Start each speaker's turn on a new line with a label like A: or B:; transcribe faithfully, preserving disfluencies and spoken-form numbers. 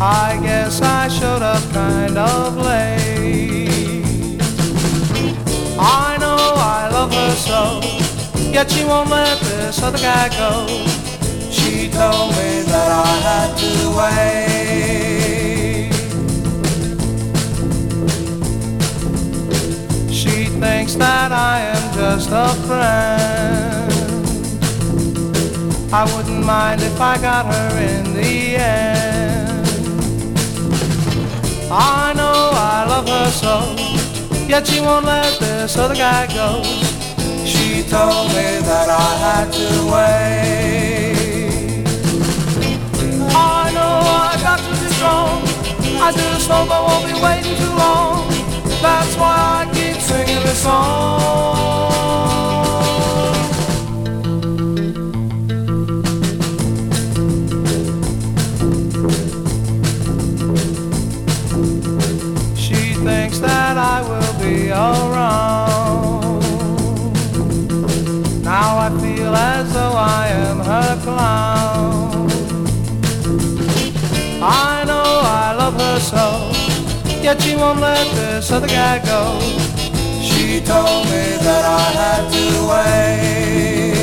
A: I guess I showed up kind of late. I know I love her so, yet she won't let this other guy go. She told me that I had to wait. She thinks that I am just a friend. I wouldn't mind if I got her in the end. I know I love her so, yet she won't let this other guy go. She told me that I had to wait. I know I got to be strong. I just hope I won't be waiting too long. That's why I keep singing this song. She thinks that I will be around. Now I feel as though I am her clown. I know I love her so, yet she won't let this other guy go. She told me that I had to wait.